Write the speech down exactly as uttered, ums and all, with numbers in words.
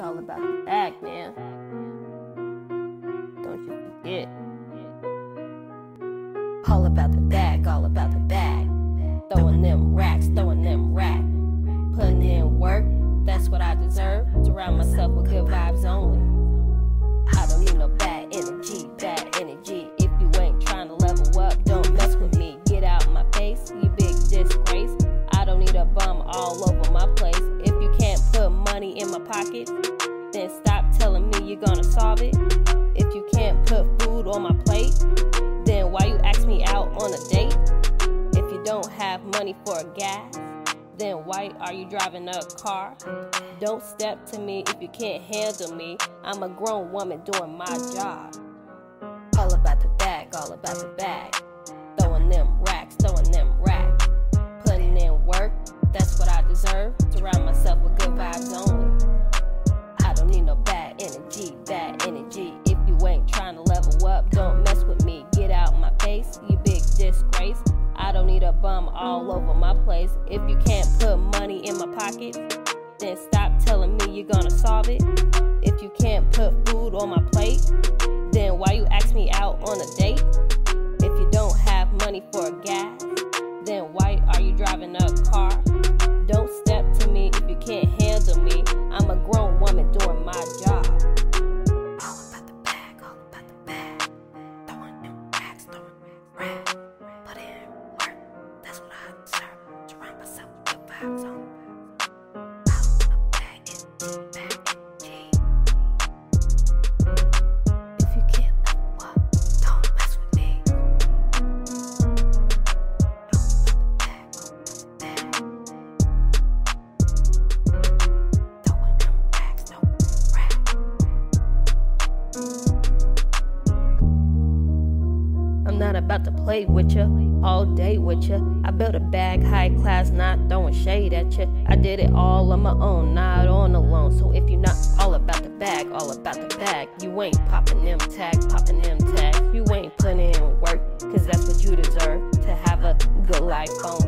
all about the bag, man. Don't you forget. All about the bag, all about the bag. Throwing them racks, throwing them racks. Putting in work, that's what I deserve. Surround myself with good vibes only. I don't need no bad energy, bad energy. If you ain't trying to level up, don't mess with me. Get out my face, you big disgrace. I don't need a bum all over my place. If you can't put money in my pocket, then stop telling me you're gonna solve it. If you can't put food on my plate, then why you ask me out on a date? If you don't have money for gas, then why are you driving a car? Don't step to me if you can't handle me. I'm a grown woman doing my job. All about the bag, all about the bag. Throwing them racks, throwing them racks. Putting in work, that's what I deserve. Surround myself with good vibes only. I don't need no bad energy, bad energy. If you ain't trying to level up, don't mess with me. Get out my face, you big disgrace. I don't need a bum all over my place. If you can't put money in my pocket, then stop telling me you're gonna solve it. If you can't put food on my plate, then why you ask me out on a date? If you don't have money for gas, then why are you driving a car? Don't step to me if you can't handle me. I'm a grown woman doing my job. All about the bag, all about the bag. Throwing them racks, throwing racks. Put in work, that's what I deserve. Surround myself with good vibes on. All the bag is bag energy. If you can't level up, don't mess with me. I'm not about to play with ya, all day with ya. I built a bag, high class, not throwing shade at ya. I did it all on my own, not on alone. So if you're not all about the bag, all about the bag, you ain't popping them tags, popping them tags. You ain't putting in work, cause that's what you deserve, to have a good life on.